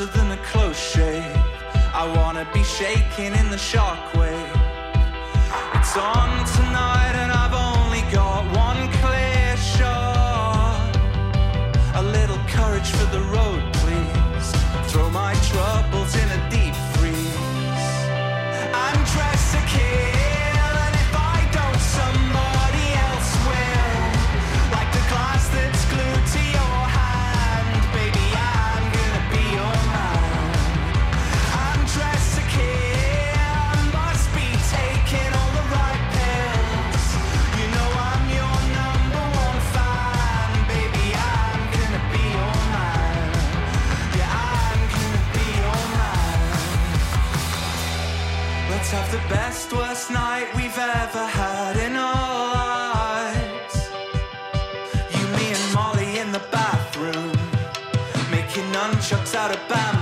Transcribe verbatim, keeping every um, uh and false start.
closer than a close shave. I wanna be shaking in the shockwave. It's on tonight and I've only got one clear shot. A little courage for the road, please. Throw my troubles in a deep freeze. I'm dressed to kill, and if I don't, somebody else will. Like the glass that's glued to your hand, baby, I'm gonna be your man. I'm dressed to kill, must be taking all the right pills. You know I'm your number one fan, baby, I'm gonna be your man. Yeah, I'm gonna be your man. Let's have the best, worst night we've ever had in our lives. You, me and Molly in the bathroom, making nunchucks out of bamboo.